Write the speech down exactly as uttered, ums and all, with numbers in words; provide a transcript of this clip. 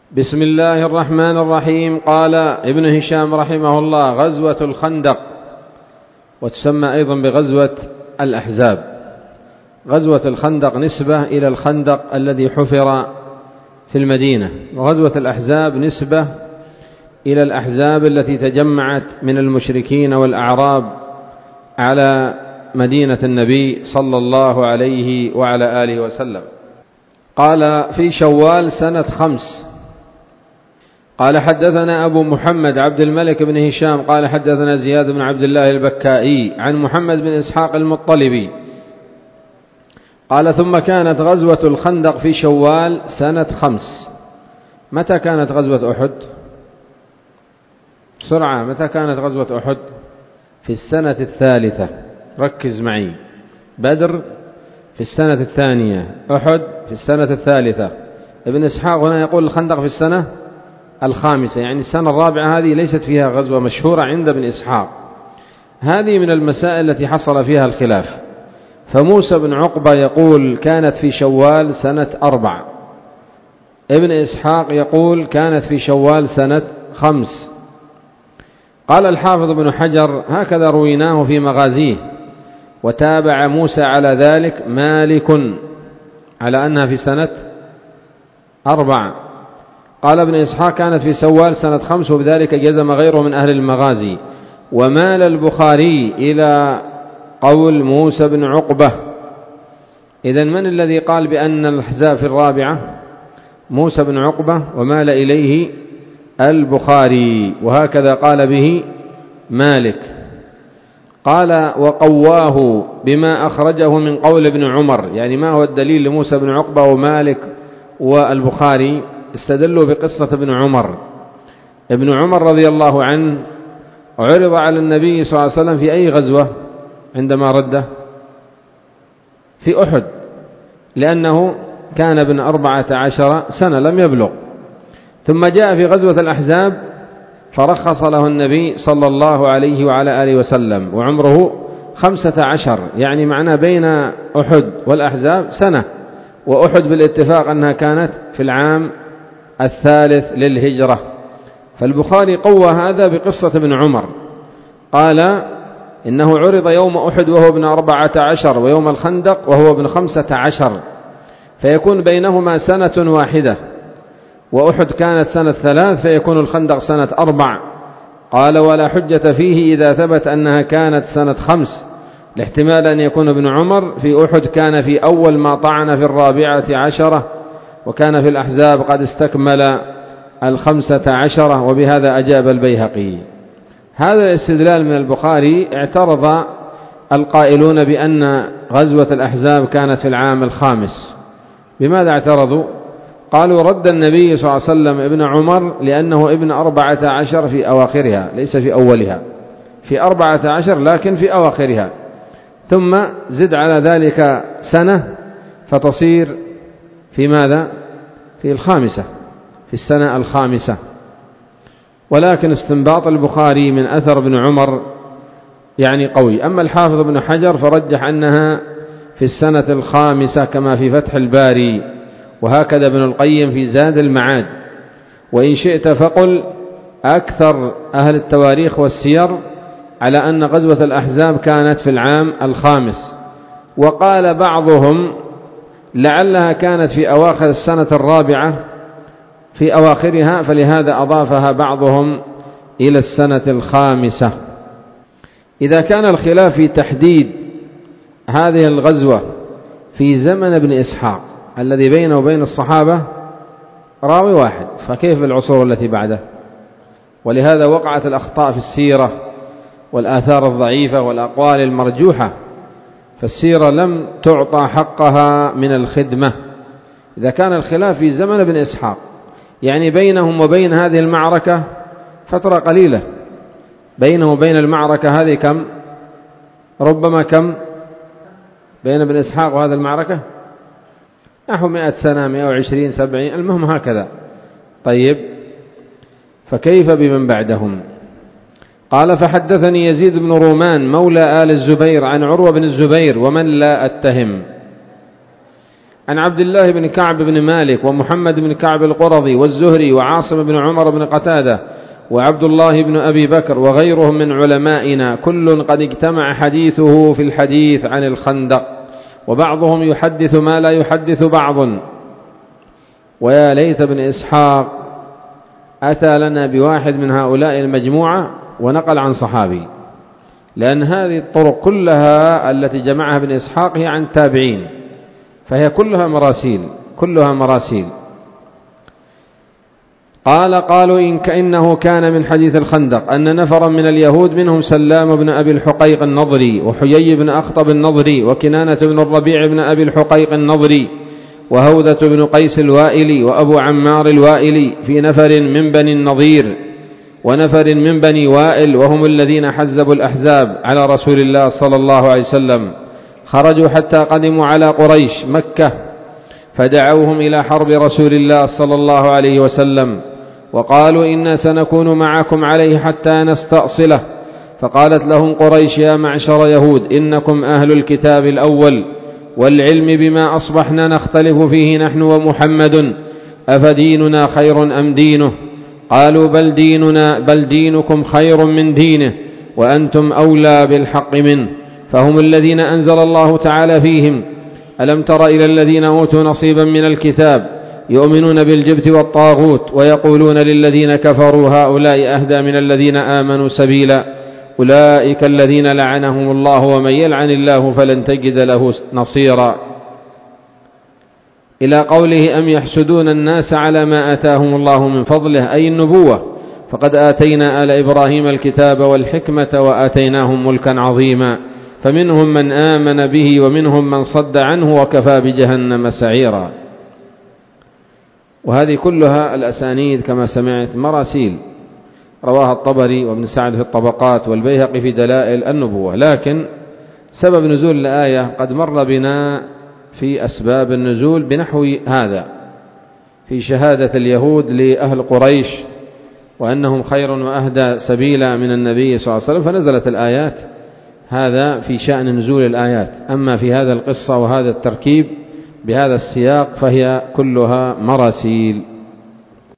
بسم الله الرحمن الرحيم. قال ابن هشام رحمه الله: غزوة الخندق، وتسمى أيضا بغزوة الأحزاب. غزوة الخندق نسبة إلى الخندق الذي حفر في المدينة، وغزوة الأحزاب نسبة إلى الأحزاب التي تجمعت من المشركين والأعراب على مدينة النبي صلى الله عليه وعلى آله وسلم. قال: في شوال سنة خمس. قال: حدثنا أبو محمد عبد الملك بن هشام قال: حدثنا زياد بن عبد الله البكائي عن محمد بن إسحاق المطلبي قال: ثم كانت غزوة الخندق في شوال سنة خمس. متى كانت غزوة أحد؟ بسرعة، متى كانت غزوة أحد؟ في السنة الثالثة. ركز معي، بدر في السنة الثانية، أحد في السنة الثالثة. ابن إسحاق هنا يقول الخندق في السنة الخامسة، يعني السنة الرابعة هذه ليست فيها غزوة مشهورة عند ابن إسحاق. هذه من المسائل التي حصل فيها الخلاف. فموسى بن عقبة يقول كانت في شوال سنة أربع، ابن إسحاق يقول كانت في شوال سنة خمس. قال الحافظ بن حجر: هكذا رويناه في مغازيه، وتابع موسى على ذلك مالك على أنها في سنة أربع. قال ابن إسحاق كانت في شوال سنة خمس، وبذلك جزم غيره من أهل المغازي. ومال البخاري إلى قول موسى بن عقبة. إذن من الذي قال بأن الأحزاب في الرابعة؟ موسى بن عقبة، ومال إليه البخاري، وهكذا قال به مالك. قال: وقواه بما أخرجه من قول ابن عمر. يعني ما هو الدليل لموسى بن عقبة ومالك والبخاري؟ استدلوا بقصة ابن عمر. ابن عمر رضي الله عنه عرض على النبي صلى الله عليه وسلم في أي غزوة عندما رده؟ في أحد، لأنه كان ابن أربعة عشر سنة لم يبلغ. ثم جاء في غزوة الأحزاب فرخص له النبي صلى الله عليه وعلى آله وسلم وعمره خمسة عشر، يعني معناه بين أحد والأحزاب سنة، وأحد بالاتفاق أنها كانت في العام الثالث للهجرة. فالبخاري قوى هذا بقصة ابن عمر، قال إنه عرض يوم أحد وهو ابن أربعة عشر، ويوم الخندق وهو ابن خمسة عشر، فيكون بينهما سنة واحدة، وأحد كانت سنة ثلاث، فيكون الخندق سنة أربع. قال: ولا حجة فيه إذا ثبت أنها كانت سنة خمس، لاحتمال أن يكون ابن عمر في أحد كان في أول ما طعن في الرابعة عشرة، وكان في الأحزاب قد استكمل الخمسة عشرة. وبهذا أجاب البيهقي. هذا الاستدلال من البخاري اعترض القائلون بأن غزوة الأحزاب كانت في العام الخامس. بماذا اعترضوا؟ قالوا: رد النبي صلى الله عليه وسلم ابن عمر لأنه ابن أربعة عشر في أواخرها، ليس في أولها، في أربعة عشر لكن في أواخرها، ثم زد على ذلك سنة فتصير في ماذا؟ في الخامسة، في السنة الخامسة. ولكن استنباط البخاري من أثر ابن عمر يعني قوي. أما الحافظ ابن حجر فرجح أنها في السنة الخامسة كما في فتح الباري، وهكذا ابن القيم في زاد المعاد. وإن شئت فقل أكثر أهل التواريخ والسير على أن غزوة الأحزاب كانت في العام الخامس. وقال بعضهم لعلها كانت في أواخر السنة الرابعة، في أواخرها، فلهذا أضافها بعضهم إلى السنة الخامسة. إذا كان الخلاف في تحديد هذه الغزوة في زمن ابن إسحاق الذي بينه وبين الصحابة راوي واحد، فكيف بالعصور التي بعده؟ ولهذا وقعت الأخطاء في السيرة والآثار الضعيفة والأقوال المرجوحة، فالسيرة لم تعطى حقها من الخدمة. إذا كان الخلاف في زمن ابن إسحاق، يعني بينهم وبين هذه المعركة فترة قليلة، بينه وبين المعركة هذه كم؟ ربما كم بين ابن إسحاق وهذه المعركة؟ نحو مئة سنة، مئة وعشرين، سبعين، المهم هكذا. طيب، فكيف بمن بعدهم؟ قال: فحدثني يزيد بن رومان مولى آل الزبير عن عروة بن الزبير ومن لا أتهم عن عبد الله بن كعب بن مالك ومحمد بن كعب القرظي والزهري وعاصم بن عمر بن قتادة وعبد الله بن أبي بكر وغيرهم من علمائنا كل قد اجتمع حديثه في الحديث عن الخندق، وبعضهم يحدث ما لا يحدث بعض. ويا ليت ابن إسحاق أتى لنا بواحد من هؤلاء المجموعة ونقل عن صحابي، لأن هذه الطرق كلها التي جمعها ابن إسحاق هي عن تابعين، فهي كلها مراسيل كلها مراسيل. قال قالوا إن كأنه كان من حديث الخندق أن نفرا من اليهود منهم سلام بن أبي الحقيق النضري وحيي بن أخطب النضري وكنانة بن الربيع بن أبي الحقيق النضري وهوذة بن قيس الوائلي وأبو عمار الوائلي في نفر من بني النضير ونفر من بني وائل، وهم الذين حزبوا الأحزاب على رسول الله صلى الله عليه وسلم، خرجوا حتى قدموا على قريش مكة فدعوهم إلى حرب رسول الله صلى الله عليه وسلم وقالوا إنا سنكون معكم عليه حتى نستأصله. فقالت لهم قريش يا معشر يهود إنكم أهل الكتاب الأول والعلم بما أصبحنا نختلف فيه نحن ومحمد، أفديننا خير أم دينه؟ قالوا بل ديننا بل دينكم خير من دينه وأنتم أولى بالحق منه. فهم الذين أنزل الله تعالى فيهم ألم تر إلى الذين أوتوا نصيبا من الكتاب يؤمنون بالجبت والطاغوت ويقولون للذين كفروا هؤلاء أهدى من الذين آمنوا سبيلا، أولئك الذين لعنهم الله ومن يلعن الله فلن تجد له نصيرا، إلى قوله أم يحسدون الناس على ما آتاهم الله من فضله أي النبوة، فقد آتينا آل إبراهيم الكتاب والحكمة وآتيناهم ملكا عظيما، فمنهم من آمن به ومنهم من صد عنه وكفى بجهنم سعيرا. وهذه كلها الأسانيد كما سمعت مراسيل رواها الطبري وابن سعد في الطبقات والبيهقي في دلائل النبوة. لكن سبب نزول الآية قد مر بنا في أسباب النزول بنحو هذا، في شهادة اليهود لأهل قريش وأنهم خير وأهدى سبيلا من النبي صلى الله عليه وسلم، فنزلت الآيات. هذا في شأن نزول الآيات. أما في هذا القصة وهذا التركيب بهذا السياق فهي كلها مراسيل.